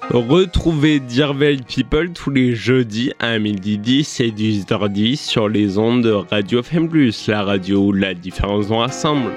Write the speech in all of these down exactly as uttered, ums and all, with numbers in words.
Retrouvez Dear Valley People tous les jeudis à midi dix et dix heures dix sur les ondes de Radio F M plus, la radio où la différence nous rassemble.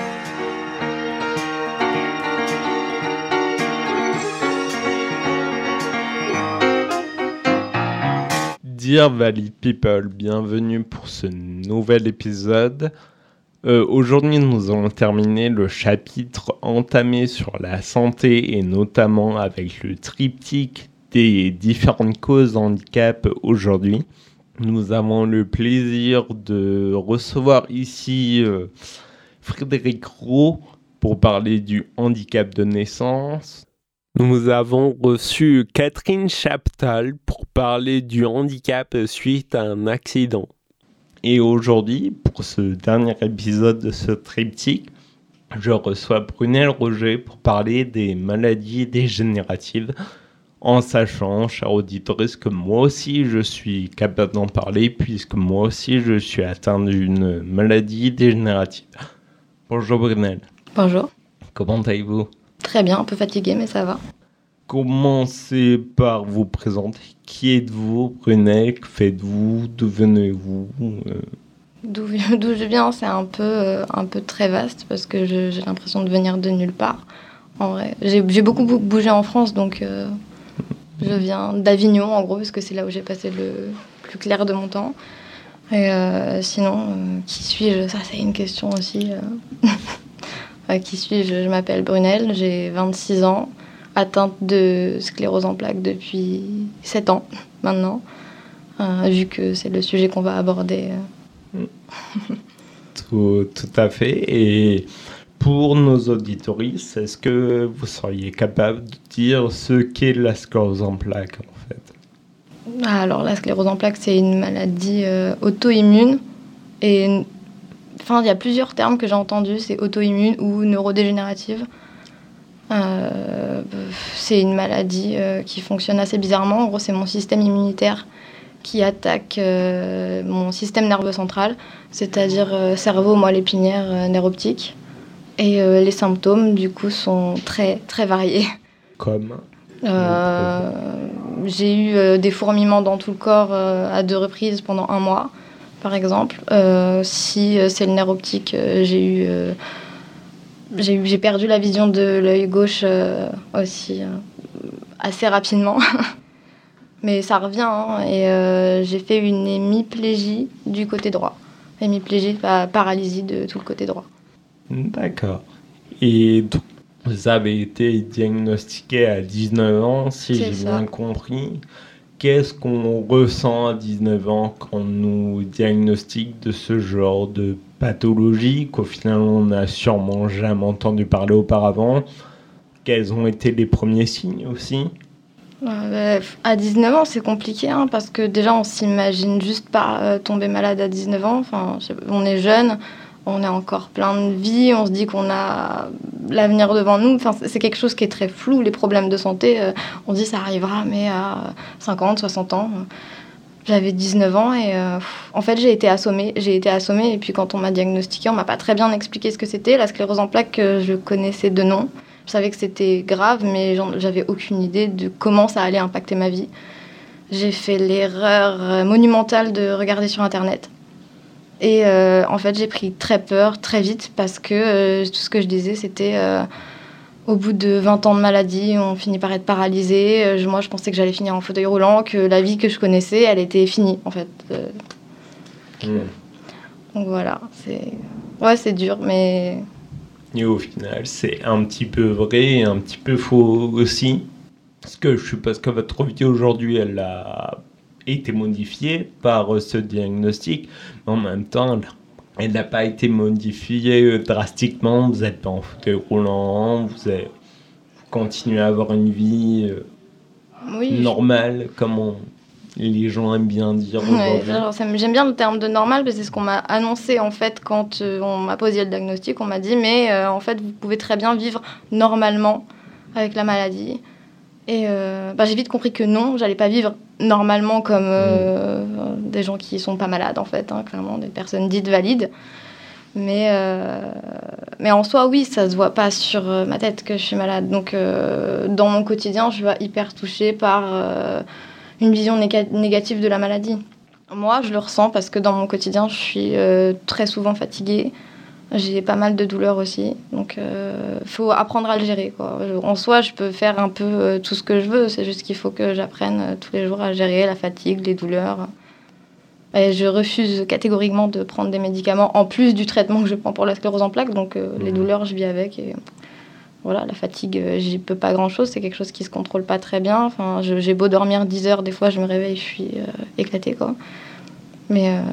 Dear Valley People, bienvenue pour ce nouvel épisode. Euh, aujourd'hui, nous allons terminer le chapitre entamé sur la santé et notamment avec le triptyque des différentes causes de handicap aujourd'hui. Nous avons le plaisir de recevoir ici euh, Frédéric Roux pour parler du handicap de naissance. Nous avons reçu Catherine Chaptal pour parler du handicap suite à un accident. Et aujourd'hui, pour ce dernier épisode de ce triptyque, je reçois Brunel Roger pour parler des maladies dégénératives, en sachant, chers auditeurs, que moi aussi je suis capable d'en parler, puisque moi aussi je suis atteint d'une maladie dégénérative. Bonjour Brunel. Bonjour. Comment allez-vous ? Très bien, un peu fatigué, mais ça va. Commencez par vous présenter. Qui êtes-vous, Brunel ? Que faites-vous ? D'où venez-vous ? euh... D'où, d'où je viens, c'est un peu, euh, un peu très vaste parce que je, j'ai l'impression de venir de nulle part. En vrai, j'ai, j'ai beaucoup bougé en France, donc euh, je viens d'Avignon, en gros, parce que c'est là où j'ai passé le plus clair de mon temps. Et euh, sinon, euh, qui suis-je ? Ça, c'est une question aussi. Euh... euh, qui suis-je ? Je m'appelle Brunel, j'ai vingt-six ans. Atteinte de sclérose en plaques depuis sept ans maintenant, euh, vu que c'est le sujet qu'on va aborder. Euh. tout, tout à fait. Et pour nos auditoristes, est-ce que vous seriez capable de dire ce qu'est la sclérose en plaques en fait ? Alors la sclérose en plaques, c'est une maladie euh, auto-immune. Et enfin, il y a plusieurs termes que j'ai entendus, c'est auto-immune ou neurodégénérative. Euh, c'est une maladie euh, qui fonctionne assez bizarrement. En gros, c'est mon système immunitaire qui attaque euh, mon système nerveux central, c'est-à-dire euh, cerveau, moelle épinière, euh, nerf optique. Et euh, les symptômes, du coup, sont très, très variés. Comme euh, J'ai eu euh, des fourmillements dans tout le corps euh, à deux reprises pendant un mois, par exemple. Euh, si euh, c'est le nerf optique, euh, j'ai eu... Euh, J'ai, eu, j'ai perdu la vision de l'œil gauche euh, aussi euh, assez rapidement. Mais ça revient. Hein, et euh, j'ai fait une hémiplégie du côté droit. Hémiplégie, bah, paralysie de tout le côté droit. D'accord. Et donc, vous avez été diagnostiqué à dix-neuf ans, si C'est j'ai ça. bien compris. Qu'est-ce qu'on ressent à dix-neuf ans quand on nous diagnostique de ce genre de pathologie qu'au final on n'a sûrement jamais entendu parler auparavant? Quels ont été les premiers signes aussi? Euh, à dix-neuf ans, c'est compliqué hein, parce que déjà on s'imagine juste pas euh, tomber malade à dix-neuf ans. Enfin, on est jeune, on est encore plein de vie, on se dit qu'on a l'avenir devant nous. Enfin, c'est quelque chose qui est très flou, les problèmes de santé. Euh, on dit ça arrivera, mais à cinquante, soixante ans. J'avais dix-neuf ans et euh, en fait j'ai été assommée. J'ai été assommée et puis quand on m'a diagnostiqué, on m'a pas très bien expliqué ce que c'était. La sclérose en plaques, euh, je connaissais de nom. Je savais que c'était grave, mais j'avais aucune idée de comment ça allait impacter ma vie. J'ai fait l'erreur monumentale de regarder sur Internet. Et euh, en fait, j'ai pris très peur, très vite, parce que euh, tout ce que je disais, c'était... Euh, au bout de vingt ans de maladie, on finit par être paralysé. Euh, moi, je pensais que j'allais finir en fauteuil roulant, que la vie que je connaissais, elle était finie, en fait. Euh, mmh. Donc voilà, c'est... Ouais, c'est dur, mais... Et au final, c'est un petit peu vrai et un petit peu faux aussi. Parce que je suppose que votre vie aujourd'hui, elle a été modifiée par ce diagnostic. Mais en même temps, elle n'a pas été modifiée drastiquement. Vous n'êtes pas en fauteuil roulant. Vous, avez, vous continuez à avoir une vie oui, normale, je... comme on, les gens aiment bien dire aujourd'hui. Ouais, genre, j'aime bien le terme de normal, parce que c'est ce qu'on m'a annoncé en fait quand euh, on m'a posé le diagnostic. On m'a dit mais euh, en fait vous pouvez très bien vivre normalement avec la maladie. Et euh, bah, j'ai vite compris que non, j'allais pas vivre normalement comme euh, mmh. des gens qui sont pas malades en fait, hein, clairement des personnes dites valides. Mais, euh, mais en soi, oui, ça se voit pas sur euh, ma tête que je suis malade. Donc, euh, dans mon quotidien, je suis hyper touchée par euh, une vision néga- négative de la maladie. Moi, je le ressens parce que dans mon quotidien, je suis euh, très souvent fatiguée. J'ai pas mal de douleurs aussi. Donc, il euh, faut apprendre à le gérer, quoi. En soi, je peux faire un peu euh, tout ce que je veux. C'est juste qu'il faut que j'apprenne euh, tous les jours à gérer la fatigue, les douleurs. Et je refuse catégoriquement de prendre des médicaments en plus du traitement que je prends pour la sclérose en plaques. Donc, euh, mmh. les douleurs, je vis avec. Et voilà, la fatigue, euh, j'y peux pas grand-chose. C'est quelque chose qui se contrôle pas très bien. Enfin, je, j'ai beau dormir dix heures, des fois, je me réveille, je suis euh, éclatée, quoi. Mais... Euh...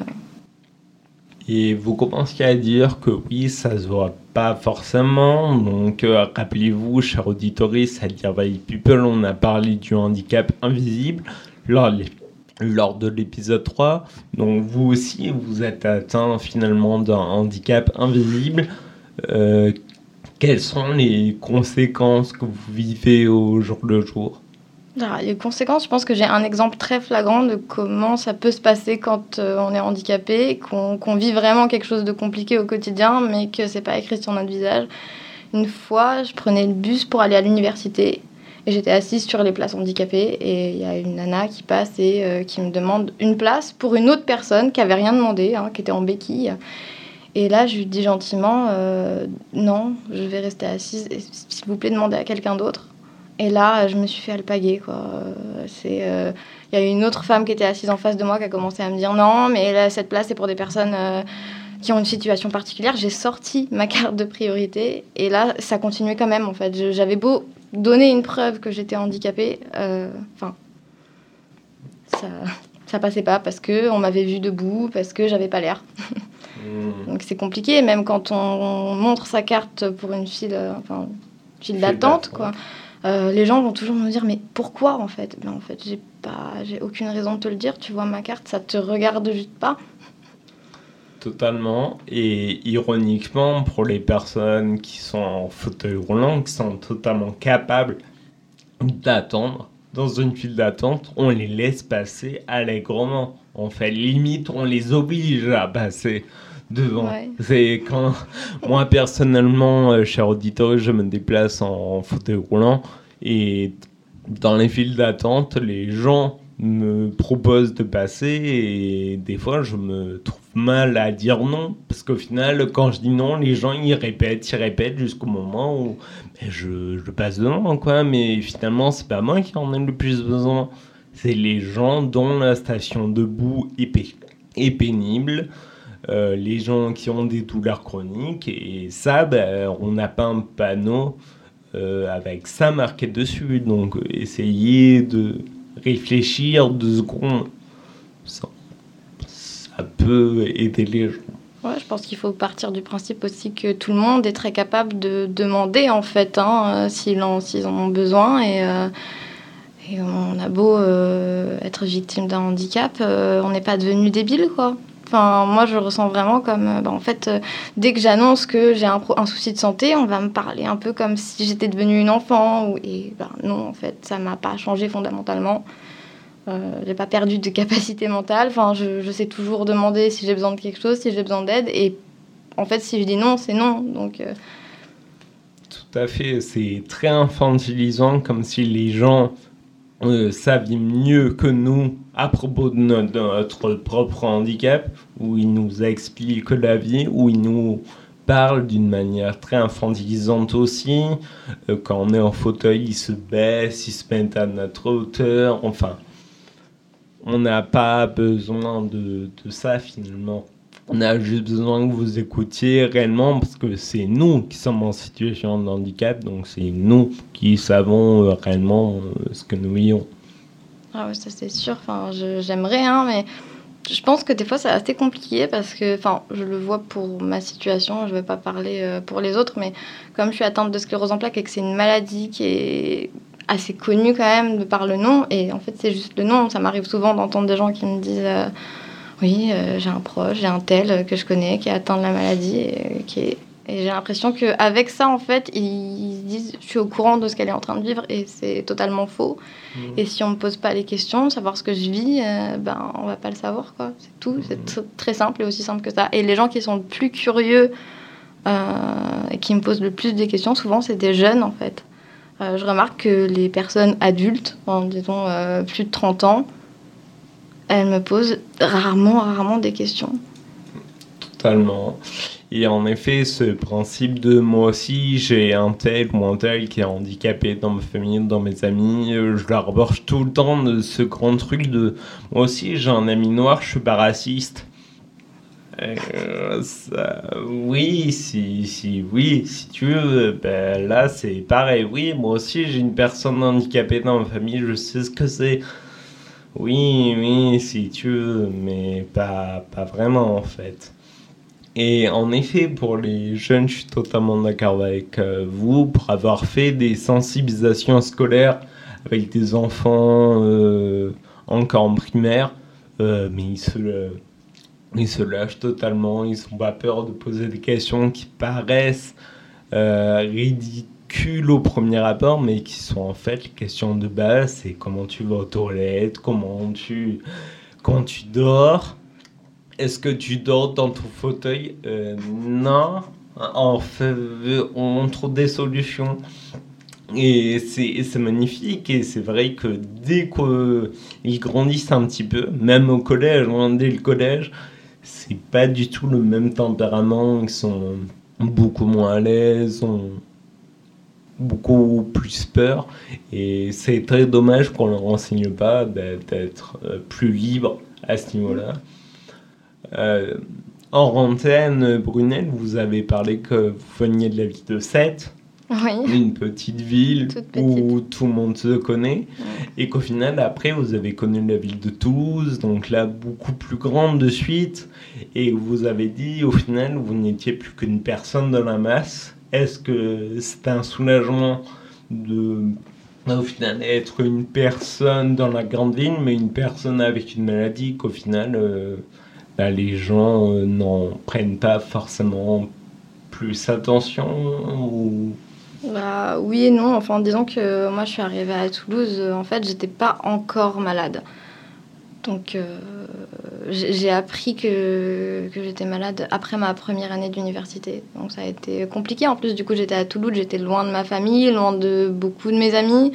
Et vous commencez à dire que oui, ça se voit pas forcément. Donc, euh, rappelez-vous, chers auditeurs, à Dear Valley People, on a parlé du handicap invisible lors, lors de l'épisode trois. Donc, vous aussi, vous êtes atteint finalement d'un handicap invisible. Euh, quelles sont les conséquences que vous vivez au jour le jour ? Alors, les conséquences, je pense que j'ai un exemple très flagrant de comment ça peut se passer quand euh, on est handicapé, qu'on, qu'on vit vraiment quelque chose de compliqué au quotidien, mais que c'est pas écrit sur notre visage. Une fois, je prenais le bus pour aller à l'université et j'étais assise sur les places handicapées et il y a une nana qui passe et euh, qui me demande une place pour une autre personne qui avait rien demandé, hein, qui était en béquille. Et là, je lui dis gentiment euh, non, je vais rester assise. Et, s'il vous plaît, demandez à quelqu'un d'autre. Et là, je me suis fait alpaguer, quoi. C'est, euh, y a une autre femme qui était assise en face de moi qui a commencé à me dire non, mais là, cette place, c'est pour des personnes euh, qui ont une situation particulière. J'ai sorti ma carte de priorité et là, ça continuait quand même, en fait. Je, j'avais beau donner une preuve que j'étais handicapée, enfin, euh, ça, ça passait pas parce qu'on m'avait vue debout, parce que j'avais pas l'air. Mmh. Donc c'est compliqué, même quand on montre sa carte pour une file, euh, enfin, file d'attente, quoi. Euh, les gens vont toujours me dire mais pourquoi en fait ben, en fait j'ai pas j'ai aucune raison de te le dire, tu vois ma carte, ça te regarde juste pas. Totalement. Et ironiquement, pour les personnes qui sont en fauteuil roulant, qui sont totalement capables d'attendre dans une file d'attente, on les laisse passer allègrement. En fait, limite, on les oblige à passer devant. Ouais. C'est quand moi personnellement, euh, cher auditeur, je me déplace en, en fauteuil roulant et dans les files d'attente, les gens me proposent de passer et des fois je me trouve mal à dire non parce qu'au final, quand je dis non, les gens ils répètent, ils répètent jusqu'au moment où ben, je, je passe devant, quoi. Mais finalement, c'est pas moi qui en ai le plus besoin, c'est les gens dont la station debout est, p- est pénible. Euh, les gens qui ont des douleurs chroniques et ça, ben, on n'a pas un panneau euh, avec ça marqué dessus, donc euh, essayez de réfléchir deux secondes, ça, ça peut aider les gens. Ouais, je pense qu'il faut partir du principe aussi que tout le monde est très capable de demander en fait, hein, s'ils, en, s'ils en ont besoin et, euh, et on a beau euh, être victime d'un handicap, euh, on n'est pas devenu débile, quoi. Enfin, moi, je ressens vraiment comme... Bah, en fait, euh, dès que j'annonce que j'ai un, pro- un souci de santé, on va me parler un peu comme si j'étais devenue une enfant. Ou, et bah, non, en fait, ça ne m'a pas changé fondamentalement. Euh, je n'ai pas perdu de capacité mentale. Enfin, je, je sais toujours demander si j'ai besoin de quelque chose, si j'ai besoin d'aide. Et en fait, si je dis non, c'est non. Donc, euh... Tout à fait. C'est très infantilisant, comme si les gens... Euh, savent mieux que nous à propos de notre, de notre propre handicap, où ils nous expliquent la vie, où ils nous parlent d'une manière très infantilisante aussi. Euh, quand on est en fauteuil, ils se baissent, ils se mettent à notre hauteur. Enfin, on n'a pas besoin de, de ça finalement. On a juste besoin que vous écoutiez réellement parce que c'est nous qui sommes en situation de handicap, donc c'est nous qui savons euh, réellement euh, ce que nous vivons. Ah ouais, ça c'est sûr. Enfin, je, j'aimerais, hein, mais je pense que des fois c'est assez compliqué parce que, enfin, je le vois pour ma situation, je ne vais pas parler euh, pour les autres, mais comme je suis atteinte de sclérose en plaques et que c'est une maladie qui est assez connue quand même de par le nom, et en fait c'est juste le nom. Ça m'arrive souvent d'entendre des gens qui me disent... Euh, oui, euh, j'ai un proche, j'ai un tel que je connais qui est atteint de la maladie et qui est Et j'ai l'impression qu'avec ça, en fait, ils se disent « je suis au courant de ce qu'elle est en train de vivre » et c'est totalement faux. Mmh. Et si on ne me pose pas les questions, savoir ce que je vis, euh, ben, on ne va pas le savoir, quoi. C'est tout, mmh. c'est t- très simple et aussi simple que ça. Et les gens qui sont le plus curieux euh, et qui me posent le plus de questions, souvent, c'est des jeunes, en fait. Euh, je remarque que les personnes adultes, en, disons euh, plus de trente ans, elles me posent rarement, rarement des questions. Totalement. Et en effet, ce principe de moi aussi, j'ai un tel ou un tel qui est handicapé dans ma famille, dans mes amis, je leur borge tout le temps de ce grand truc de moi aussi, j'ai un ami noir, je suis pas raciste. Euh, ça, oui, si, si, oui, si tu veux, ben là c'est pareil. Oui, moi aussi j'ai une personne handicapée dans ma famille, je sais ce que c'est. Oui, oui, si tu veux, mais pas, pas vraiment en fait. Et en effet, pour les jeunes, je suis totalement d'accord avec euh, vous, pour avoir fait des sensibilisations scolaires avec des enfants euh, encore en primaire, euh, mais ils se, euh, ils se lâchent totalement, ils n'ont pas peur de poser des questions qui paraissent euh, ridicules au premier abord, mais qui sont en fait les questions de base, c'est comment tu vas aux toilettes, comment tu, comment tu dors. Est-ce que tu dors dans ton fauteuil ? euh, Non. On, fait, on trouve des solutions. Et c'est, et c'est magnifique. Et c'est vrai que dès qu'ils grandissent un petit peu, même au collège, dès le collège, c'est pas du tout le même tempérament. Ils sont beaucoup moins à l'aise, ont beaucoup plus peur. Et c'est très dommage qu'on leur enseigne pas bah, d'être plus libre à ce niveau-là. Euh, en antenne, Brunel, vous avez parlé que vous veniez de la ville de Sète, oui. Une petite ville petite. où tout le monde se connaît, oui. Et qu'au final, après, vous avez connu la ville de Toulouse, donc là, beaucoup plus grande de suite, et vous avez dit, au final, vous n'étiez plus qu'une personne dans la masse. Est-ce que c'était un soulagement de, au final, être une personne dans la grande ville, mais une personne avec une maladie qu'au final... Euh, Bah, les gens euh, n'en prennent pas forcément plus attention ou... Bah, oui et non. Enfin, disons que moi, je suis arrivée à Toulouse. En fait, j'étais pas encore malade. Donc, euh, j'ai, j'ai appris que, que j'étais malade après ma première année d'université. Donc, ça a été compliqué. En plus, du coup, j'étais à Toulouse. J'étais loin de ma famille, loin de beaucoup de mes amis.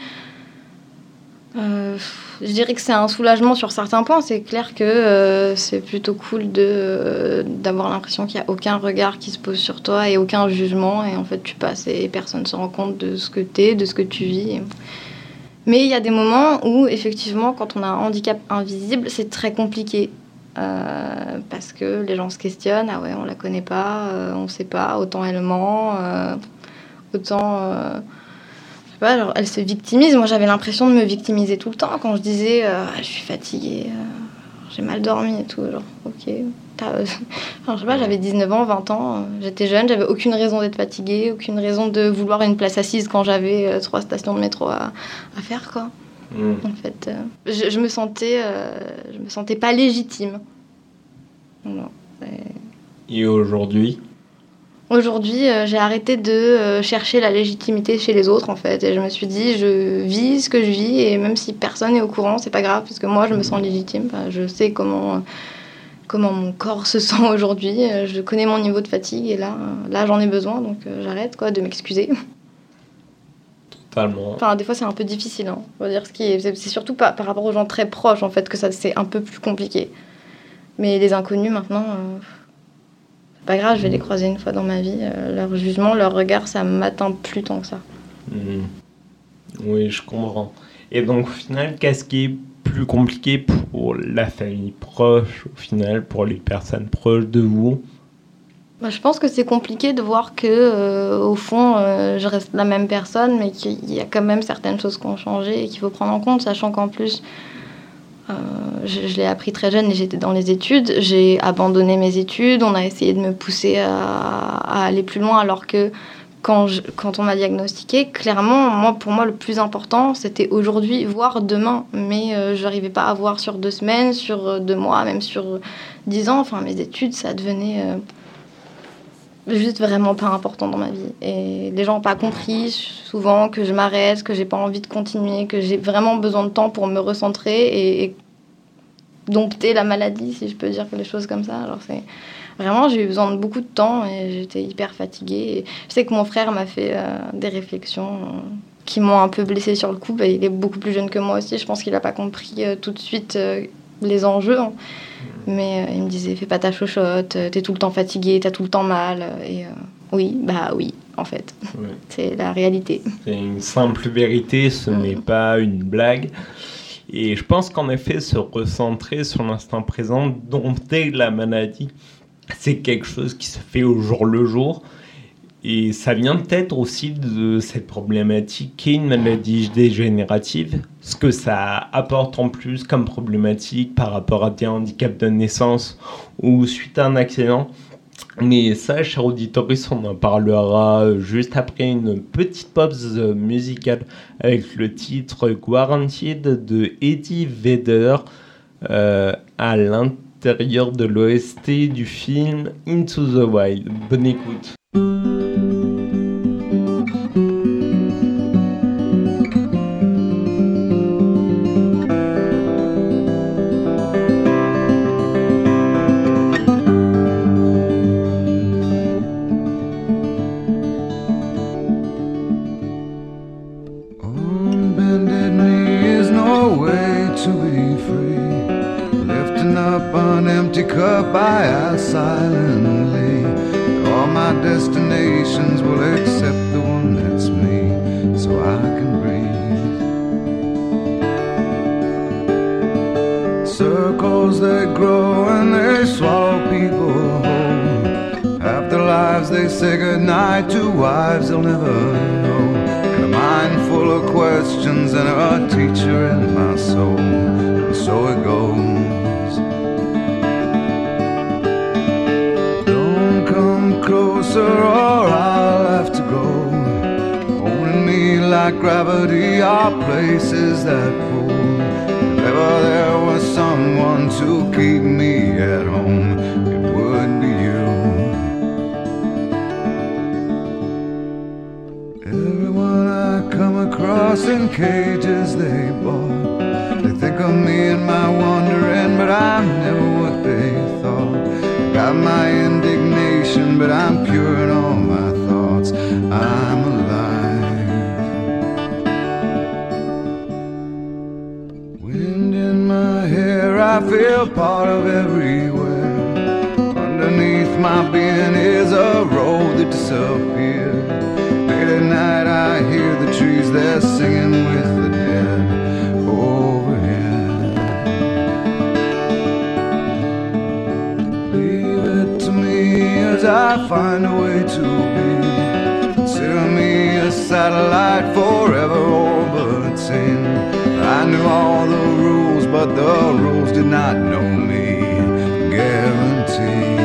Euh, je dirais que c'est un soulagement sur certains points. C'est clair que euh, c'est plutôt cool de, euh, d'avoir l'impression qu'il n'y a aucun regard qui se pose sur toi et aucun jugement. Et en fait, tu passes et personne ne se rend compte de ce que tu es, de ce que tu vis. Mais il y a des moments où, effectivement, quand on a un handicap invisible, c'est très compliqué. Euh, parce que les gens se questionnent. Ah ouais, on la connaît pas, euh, on sait pas. Autant elle ment, euh, autant... Euh, Pas, genre, elle se victimise. Moi, j'avais l'impression de me victimiser tout le temps quand je disais euh, je suis fatiguée, euh, j'ai mal dormi et tout. Genre, ok. T'as... Enfin, je sais pas, j'avais dix-neuf ans, vingt ans, euh, j'étais jeune, j'avais aucune raison d'être fatiguée, aucune raison de vouloir une place assise quand j'avais euh, trois stations de métro à, à faire, quoi. Mmh. En fait, euh, je, je me sentais, euh, je me sentais pas légitime. Non. Et, et aujourd'hui ? Aujourd'hui, euh, j'ai arrêté de euh, chercher la légitimité chez les autres, en fait. Et je me suis dit, je vis ce que je vis, et même si personne n'est au courant, c'est pas grave, parce que moi, je me sens légitime. Enfin, je sais comment, euh, comment mon corps se sent aujourd'hui. Euh, je connais mon niveau de fatigue, et là, euh, là j'en ai besoin, donc euh, j'arrête, quoi, de m'excuser. Totalement. Enfin, des fois, c'est un peu difficile, hein. On va dire ce qui est, c'est, c'est surtout par, par rapport aux gens très proches, en fait, que ça, c'est un peu plus compliqué. Mais les inconnus, maintenant... Euh, pas grave, je vais les croiser une fois dans ma vie. Euh, leur jugement, leur regard, ça m'atteint plus tant que ça. Mmh. Oui, je comprends. Et donc, au final, qu'est-ce qui est plus compliqué pour la famille proche, au final, pour les personnes proches de vous ? Bah, je pense que c'est compliqué de voir que, euh, au fond, euh, je reste la même personne, mais qu'il y a quand même certaines choses qui ont changé et qu'il faut prendre en compte, sachant qu'en plus... Euh, je, je l'ai appris très jeune et j'étais dans les études. J'ai abandonné mes études. On a essayé de me pousser à, à aller plus loin, alors que quand, je, quand on m'a diagnostiqué, clairement, moi, pour moi, le plus important, c'était aujourd'hui, voire demain. Mais euh, je n'arrivais pas à voir sur deux semaines, sur deux mois, même sur dix ans. Enfin, mes études, ça devenait... Euh, juste vraiment pas important dans ma vie. Et les gens n'ont pas compris souvent que je m'arrête, que j'ai pas envie de continuer, que j'ai vraiment besoin de temps pour me recentrer et, et dompter la maladie, si je peux dire les choses comme ça. Alors c'est vraiment, j'ai eu besoin de beaucoup de temps et j'étais hyper fatiguée. Et je sais que mon frère m'a fait euh, des réflexions euh, qui m'ont un peu blessée sur le coup. Bah, il est beaucoup plus jeune que moi aussi. Je pense qu'il n'a pas compris euh, tout de suite euh, les enjeux. Hein. Mais euh, il me disait, fais pas ta chochotte, t'es tout le temps fatiguée, t'as tout le temps mal. Et euh, oui, bah oui, en fait. Ouais. C'est la réalité. C'est une simple vérité, ce mmh. n'est pas une blague. Et je pense qu'en effet, se recentrer sur l'instant présent, dompter la maladie, c'est quelque chose qui se fait au jour le jour. Et ça vient peut-être aussi de cette problématique qui est une maladie dégénérative, ce que ça apporte en plus comme problématique par rapport à des handicaps de naissance ou suite à un accident. Mais ça, chers auditeurs, on en parlera juste après une petite pause musicale avec le titre Guaranteed de Eddie Vedder euh, à l'intérieur de l'O S T du film Into the Wild. Bonne écoute. By us silently, all my destinations will accept the one that's me, so I can breathe. Circles they grow and they swallow people whole. After lives they say goodnight to wives they'll never know. And a mind full of questions and a teacher in my soul, and so it goes. Closer or I'll have to go. Holding me like gravity are places that pull. If ever there was someone to keep me at home, it would be you. Everyone I come across in cages they bought, they think of me and my wandering, but I'm never what they thought. Got my indignation, but I'm pure in all my thoughts. I'm alive. Wind in my hair, I feel part of everywhere. Underneath my being is a road that disappeared. Late at night I hear the trees, they're singing with the dead overhead. As I find a way to be, consider me a satellite forever orbiting. I knew all the rules, but the rules did not know me. Guaranteed.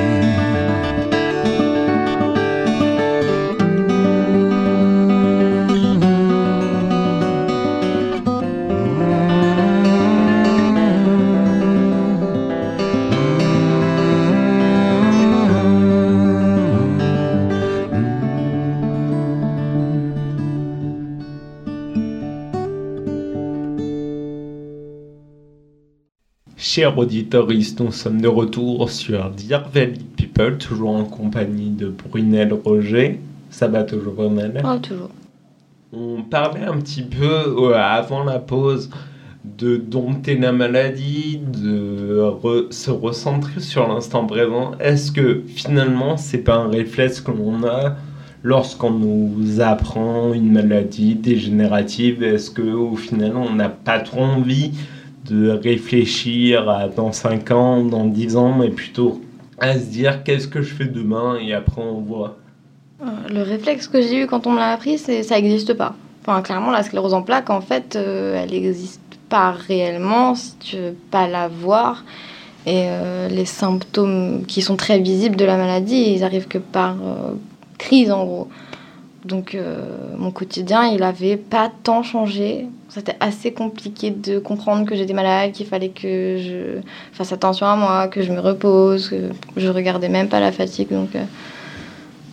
Chers auditeurs, nous sommes de retour sur Dear Valley People, toujours en compagnie de Brunel Roger. Ça va toujours, Brunel ? Ah, toujours. On parlait un petit peu euh, avant la pause de dompter la maladie, de re- se recentrer sur l'instant présent. Est-ce que finalement, c'est pas un réflexe que l'on a lorsqu'on nous apprend une maladie dégénérative? Est-ce qu'au final, on n'a pas trop envie de réfléchir à dans cinq ans, dans dix ans, mais plutôt à se dire qu'est-ce que je fais demain et après on voit. Le réflexe que j'ai eu quand on me l'a appris, c'est ça n'existe pas. Enfin, clairement, la sclérose en plaques, en fait, euh, elle n'existe pas réellement si tu veux pas la voir. Et euh, les symptômes qui sont très visibles de la maladie, ils arrivent que par euh, crise, en gros. Donc, euh, mon quotidien, il n'avait pas tant changé. C'était assez compliqué de comprendre que j'étais malade, qu'il fallait que je fasse attention à moi, que je me repose, que je regardais même pas la fatigue. Donc, euh,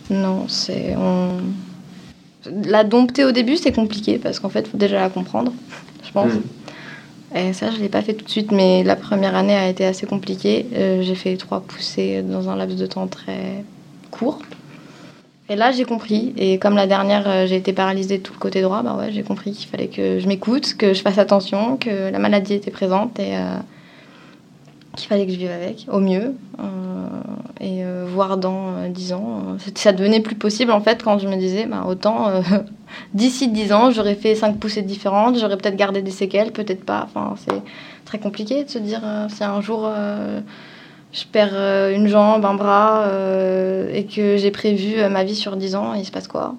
Non, c'est... On... La dompter au début, c'est compliqué, parce qu'en fait, il faut déjà la comprendre, je pense. Mmh. Et ça, je ne l'ai pas fait tout de suite, mais la première année a été assez compliquée. Euh, j'ai fait trois poussées dans un laps de temps très court. Et là, j'ai compris. Et comme la dernière, euh, j'ai été paralysée de tout le côté droit, bah ouais, j'ai compris qu'il fallait que je m'écoute, que je fasse attention, que la maladie était présente et euh, qu'il fallait que je vive avec, au mieux. Euh, et euh, voir dans euh, dix ans, euh, ça devenait plus possible, en fait, quand je me disais, bah, autant... Euh, d'ici dix ans, j'aurais fait cinq poussées différentes, j'aurais peut-être gardé des séquelles, peut-être pas. Enfin, c'est très compliqué de se dire euh, si un jour euh, je perds euh, une jambe, un bras euh, et que j'ai prévu euh, ma vie sur dix ans, il se passe quoi ?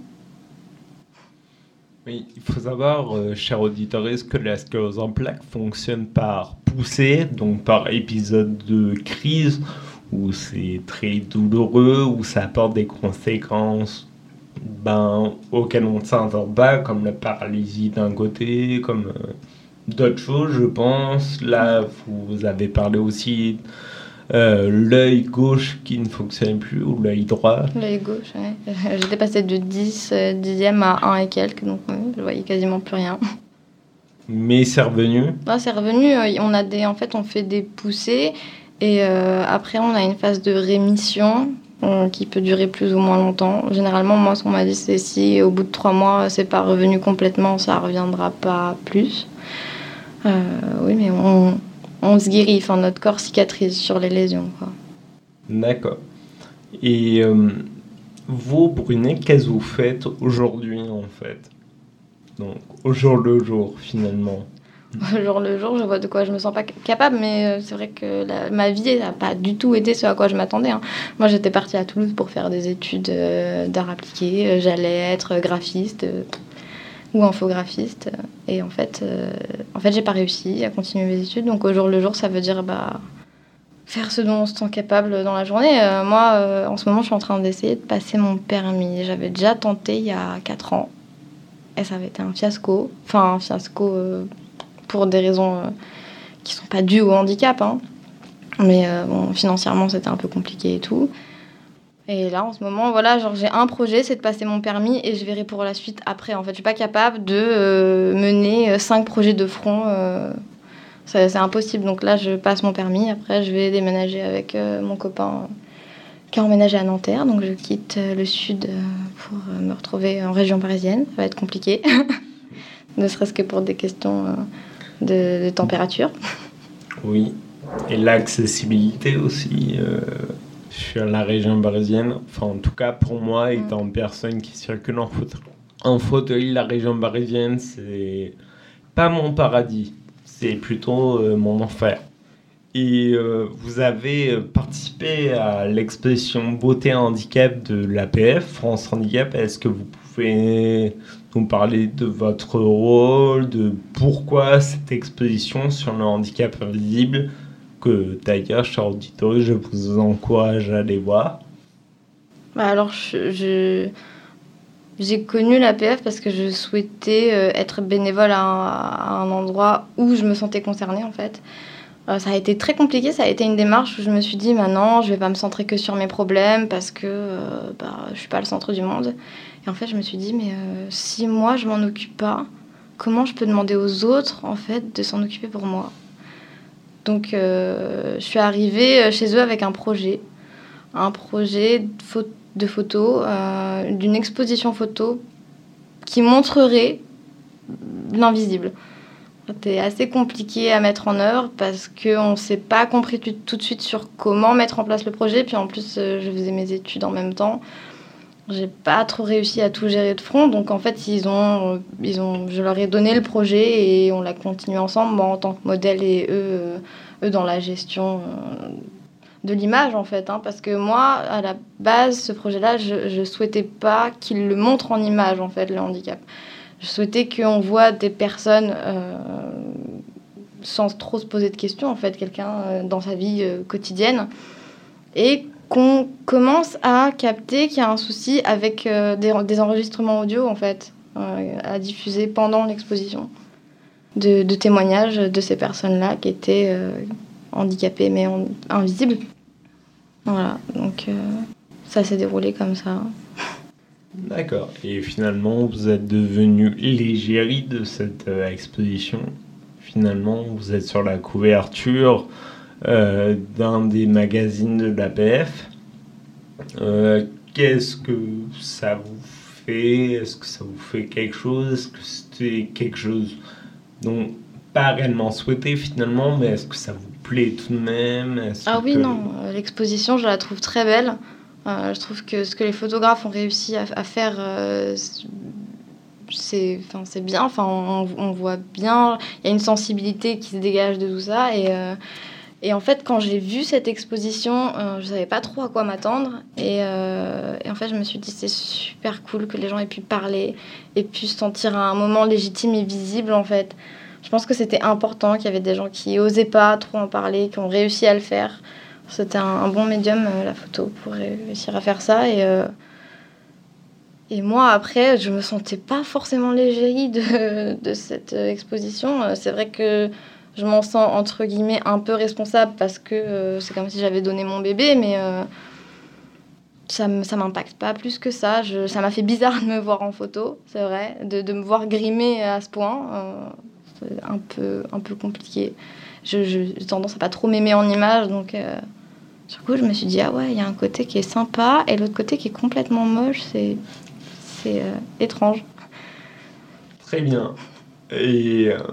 Oui, il faut savoir, euh, chers auditeurs, que la sclérose en plaques fonctionne par poussée, donc par épisode de crise où c'est très douloureux, où ça apporte des conséquences ben, auxquelles on ne s'attend pas, comme la paralysie d'un côté, comme euh, d'autres choses, je pense. Là, vous avez parlé aussi euh, l'œil gauche qui ne fonctionnait plus, ou l'œil droit. L'œil gauche, oui. J'étais passée de dix euh, dixièmes à un et quelques, donc oui, je voyais quasiment plus rien. Mais c'est revenu. Ah, c'est revenu. On a des, en fait, on fait des poussées, et euh, après, on a une phase de rémission qui peut durer plus ou moins longtemps. Généralement, moi, ce qu'on m'a dit, c'est si au bout de trois mois, c'est pas revenu complètement, ça reviendra pas plus. Euh, oui, mais on, on se guérit, enfin, notre corps cicatrise sur les lésions, quoi. D'accord. Et euh, vous, Brunet, qu'est-ce que vous faites aujourd'hui, en fait ? Donc, au jour le jour, finalement. Au jour le jour, je vois de quoi je me sens pas capable, mais c'est vrai que la, ma vie n'a pas du tout été ce à quoi je m'attendais. Hein. Moi, j'étais partie à Toulouse pour faire des études euh, d'art appliqué. J'allais être graphiste euh, ou infographiste. Et en fait, euh, en fait, j'ai pas réussi à continuer mes études. Donc, au jour le jour, ça veut dire bah, faire ce dont on se sent capable dans la journée. Euh, moi, euh, en ce moment, je suis en train d'essayer de passer mon permis. J'avais déjà tenté il y a quatre ans. Et ça avait été un fiasco. Enfin, un fiasco... Euh, pour des raisons euh, qui ne sont pas dues au handicap. Hein. Mais euh, bon, financièrement, c'était un peu compliqué et tout. Et là, en ce moment, voilà, genre, j'ai un projet, c'est de passer mon permis et je verrai pour la suite après. En fait, je ne suis pas capable de euh, mener euh, cinq projets de front. Euh, c'est, c'est impossible. Donc là, je passe mon permis. Après, je vais déménager avec euh, mon copain euh, qui a emménagé à Nanterre. Donc, je quitte euh, le sud euh, pour euh, me retrouver en région parisienne. Ça va être compliqué. Ne serait-ce que pour des questions... Euh, De, de température. Oui, et l'accessibilité aussi euh, sur la région parisienne. Enfin, en tout cas, pour moi, étant mmh. personne qui circule en fauteuil, en fauteuil, la région parisienne, c'est pas mon paradis, c'est plutôt euh, mon enfer. Et euh, vous avez participé à l'exposition Beauté Handicap de l'A P F, France Handicap. Est-ce que vous pouvez nous parler de votre rôle, de pourquoi cette exposition sur le handicap invisible, que d'ailleurs, chers auditeurs, je vous encourage à aller voir. Bah alors, je, je, j'ai connu l'A P F parce que je souhaitais euh, être bénévole à un, à un endroit où je me sentais concernée, en fait. Euh, ça a été très compliqué, ça a été une démarche où je me suis dit, maintenant, je vais pas me centrer que sur mes problèmes parce que euh, bah, je suis pas le centre du monde. Et en fait, je me suis dit, mais euh, si moi, je m'en occupe pas, comment je peux demander aux autres, en fait, de s'en occuper pour moi ? Donc, euh, je suis arrivée chez eux avec un projet, un projet de, pho- de photos, euh, d'une exposition photo qui montrerait l'invisible. C'était assez compliqué à mettre en œuvre parce qu'on ne s'est pas compris tout, tout de suite sur comment mettre en place le projet. Puis en plus, euh, je faisais mes études en même temps. J'ai pas trop réussi à tout gérer de front. Donc en fait, ils ont, ils ont, je leur ai donné le projet et on l'a continué ensemble, moi en tant que modèle et eux, euh, eux dans la gestion euh, de l'image en fait. Hein, parce que moi, à la base, ce projet-là, je ne souhaitais pas qu'ils le montrent en image en fait, le handicap. Je souhaitais qu'on voit des personnes euh, sans trop se poser de questions, en fait, quelqu'un euh, dans sa vie euh, quotidienne, et qu'on commence à capter qu'il y a un souci avec euh, des, des enregistrements audio, en fait, euh, à diffuser pendant l'exposition, de, de témoignages de ces personnes-là qui étaient euh, handicapées mais on, invisibles. Voilà, donc euh, ça s'est déroulé comme ça. D'accord. Et finalement, vous êtes devenu l'égérie de cette euh, exposition. Finalement, vous êtes sur la couverture euh, d'un des magazines de l'A P F. Euh, qu'est-ce que ça vous fait? Est-ce que ça vous fait quelque chose? Est-ce que c'était quelque chose dont pas réellement souhaité finalement, mais est-ce que ça vous plaît tout de même? Est-ce Ah oui, que... non, euh, l'exposition, je la trouve très belle. Euh, je trouve que ce que les photographes ont réussi à, à faire, euh, c'est, enfin, c'est bien. Enfin, on, on voit bien, il y a une sensibilité qui se dégage de tout ça. Et, euh, et en fait, quand j'ai vu cette exposition, euh, je ne savais pas trop à quoi m'attendre. Et, euh, et en fait, je me suis dit, c'est super cool que les gens aient pu parler et pu se sentir à un moment légitime et visible, en fait. Je pense que c'était important, qu'il y avait des gens qui n'osaient pas trop en parler, qui ont réussi à le faire. C'était un, un bon médium, euh, la photo, pour réussir à faire ça. Et, euh, et moi, après, je ne me sentais pas forcément l'égérie de, de cette euh, exposition. Euh, c'est vrai que je m'en sens, entre guillemets, un peu responsable parce que euh, c'est comme si j'avais donné mon bébé, mais euh, ça ne m'impacte pas plus que ça. Je, ça m'a fait bizarre de me voir en photo, c'est vrai, de, de me voir grimée à ce point. Euh, c'est un peu, un peu compliqué. Je, je, j'ai tendance à pas trop m'aimer en image, donc euh, du coup je me suis dit ah ouais, il y a un côté qui est sympa et l'autre côté qui est complètement moche, c'est, c'est euh, étrange. Très bien. Et euh,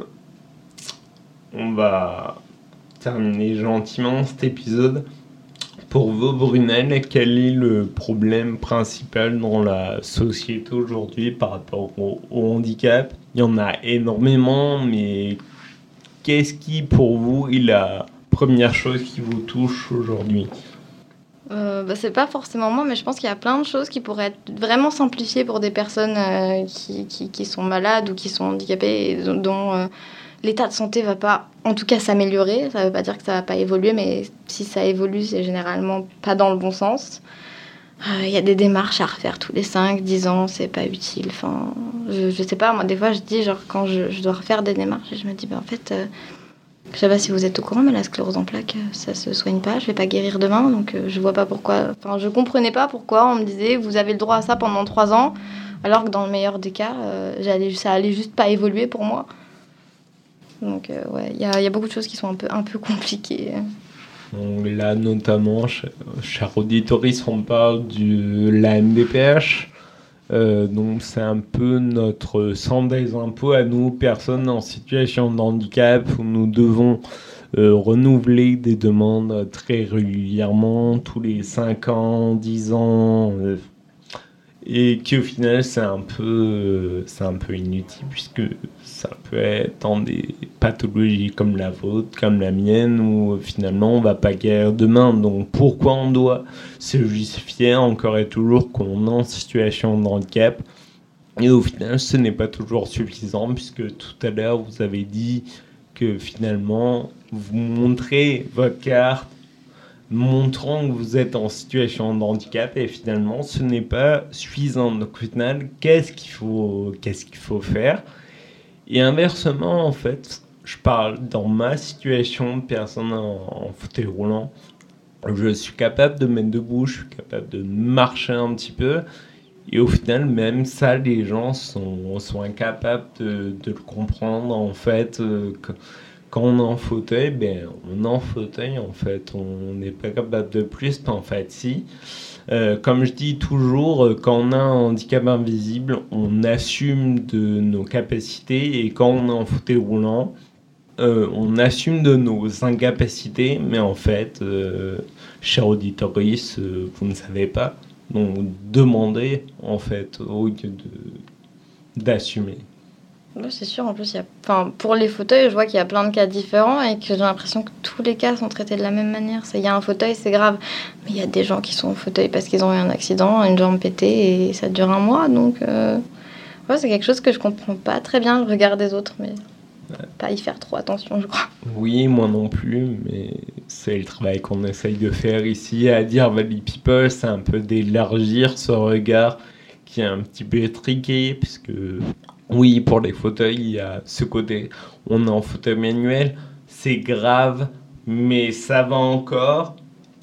on va terminer gentiment cet épisode. Pour vous, Brunel, quel est le problème principal dans la société aujourd'hui par rapport au, au handicap? Il y en a énormément, mais qu'est-ce qui, pour vous, est la première chose qui vous touche aujourd'hui? Euh, bah, c'est pas forcément moi, mais je pense qu'il y a plein de choses qui pourraient être vraiment simplifiées pour des personnes euh, qui, qui, qui sont malades ou qui sont handicapées et dont, dont euh, l'état de santé va pas, en tout cas, s'améliorer. Ça veut pas dire que ça va pas évoluer, mais si ça évolue, c'est généralement pas dans le bon sens. Il euh, y a des démarches à refaire tous les cinq dix ans, c'est pas utile. Enfin, je, je sais pas, moi, des fois, je dis, genre, quand je, je dois refaire des démarches, et je me dis, bah, en fait, euh, je sais pas si vous êtes au courant, mais la sclérose en plaques, ça se soigne pas, je vais pas guérir demain, donc euh, je vois pas pourquoi. Enfin, je comprenais pas pourquoi on me disait, vous avez le droit à ça pendant trois ans, alors que dans le meilleur des cas, euh, j'allais, ça allait juste pas évoluer pour moi. Donc, euh, ouais, il y a, y a beaucoup de choses qui sont un peu, un peu compliquées. Donc là, notamment, cher, cher auditorice, on parle de la M D P H. Euh, donc, c'est un peu notre centre des impôts à nous, personnes en situation de handicap, où nous devons euh, renouveler des demandes très régulièrement, tous les cinq ans, dix ans. Euh, et qu'au final, c'est un peu, euh, c'est un peu inutile, puisque ça peut être dans des pathologies comme la vôtre, comme la mienne, où finalement on va pas guérir demain. Donc pourquoi on doit se justifier encore et toujours qu'on est en situation de handicap? Et au final, ce n'est pas toujours suffisant, puisque tout à l'heure vous avez dit que finalement vous montrez votre carte montrant que vous êtes en situation de handicap, et finalement ce n'est pas suffisant. Donc au final, qu'est-ce qu'il faut, qu'est-ce qu'il faut faire? Et inversement, en fait, je parle dans ma situation de personne en, en fauteuil roulant. Je suis capable de me mettre debout, je suis capable de marcher un petit peu. Et au final, même ça, les gens sont, sont incapables de, de le comprendre. En fait, euh, que, quand on est en fauteuil, ben, on est en fauteuil, en fait. On n'est pas capable de plus, en fait, si. Euh, comme je dis toujours, quand on a un handicap invisible, on assume de nos capacités, et quand on est en fauteuil roulant, euh, on assume de nos incapacités, mais en fait, euh, cher auditorice, euh, vous ne savez pas. Donc, demandez, en fait, au lieu de, d'assumer. Ouais, c'est sûr, en plus, il y a... enfin, pour les fauteuils, je vois qu'il y a plein de cas différents et que j'ai l'impression que tous les cas sont traités de la même manière. Il y a un fauteuil, c'est grave, mais il y a des gens qui sont au fauteuil parce qu'ils ont eu un accident, une jambe pétée, et ça dure un mois. Donc, euh... ouais, c'est quelque chose que je comprends pas très bien, le regard des autres, mais ouais. Pas y faire trop attention, je crois. Oui, moi non plus, mais c'est le travail qu'on essaye de faire ici à Dear Valley People, c'est un peu d'élargir ce regard qui est un petit peu étriqué, puisque... Oui, pour les fauteuils, il y a ce côté, on est en fauteuil manuel, c'est grave, mais ça va encore.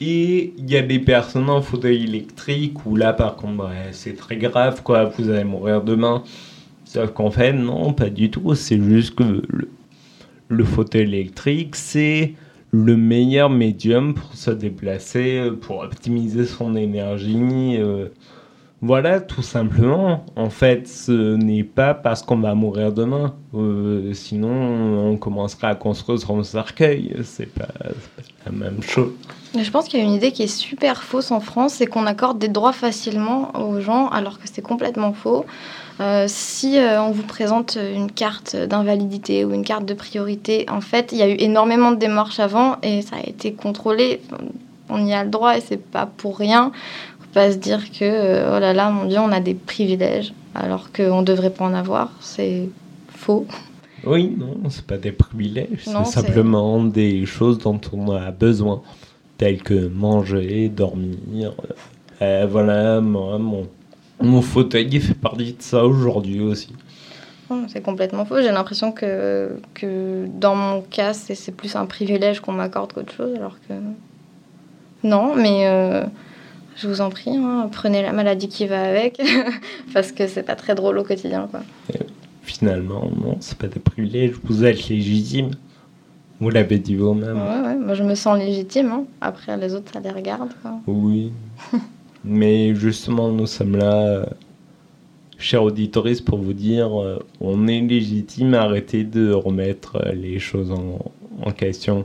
Et il y a des personnes en fauteuil électrique où là, par contre, ouais, c'est très grave, quoi, vous allez mourir demain. Sauf qu'en fait, non, pas du tout. C'est juste que le, le fauteuil électrique, c'est le meilleur médium pour se déplacer, pour optimiser son énergie. Euh, voilà, tout simplement. En fait, ce n'est pas parce qu'on va mourir demain. Euh, sinon, on commencera à construire son cercueil. C'est pas, c'est pas la même chose. Mais je pense qu'il y a une idée qui est super fausse en France, c'est qu'on accorde des droits facilement aux gens, alors que c'est complètement faux. Euh, si euh, on vous présente une carte d'invalidité ou une carte de priorité, en fait, il y a eu énormément de démarches avant et ça a été contrôlé. On y a le droit et c'est pas pour rien. Faut pas se dire que euh, oh là là, mon Dieu, on a des privilèges alors qu'on devrait pas en avoir. C'est faux. Oui, non, c'est pas des privilèges, Non, c'est simplement c'est... des choses dont on a besoin, telles que manger, dormir. Euh, voilà, moi, mon, mon fauteuil fait partie de ça aujourd'hui aussi. C'est complètement faux. J'ai l'impression que, que dans mon cas, c'est, c'est plus un privilège qu'on m'accorde qu'autre chose, alors que... Non, mais euh, je vous en prie, hein, prenez la maladie qui va avec, parce que c'est pas très drôle au quotidien, quoi. Et finalement, non, c'est pas des privilèges, vous êtes légitime. Vous l'avez dit vous-même. Ouais, ouais, moi je me sens légitime, hein. Après les autres, ça les regarde, quoi. Oui, mais justement, nous sommes là... Euh... Chers auditeurs, pour vous dire, euh, on est légitime, arrêtez de remettre euh, les choses en, en question.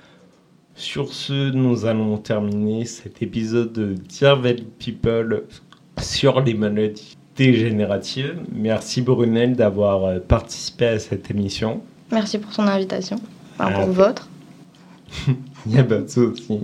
Sur ce, nous allons terminer cet épisode de Dear Valley People sur les maladies dégénératives. Merci Brunel d'avoir euh, participé à cette émission. Merci pour son invitation, enfin, pour ah, votre. Il n'y a pas de souci.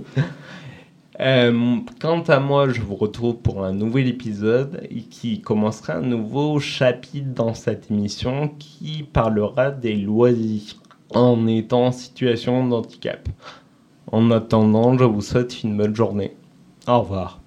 Euh, quant à moi, je vous retrouve pour un nouvel épisode qui commencera un nouveau chapitre dans cette émission qui parlera des loisirs en étant en situation de handicap. En attendant, je vous souhaite une bonne journée. Au revoir.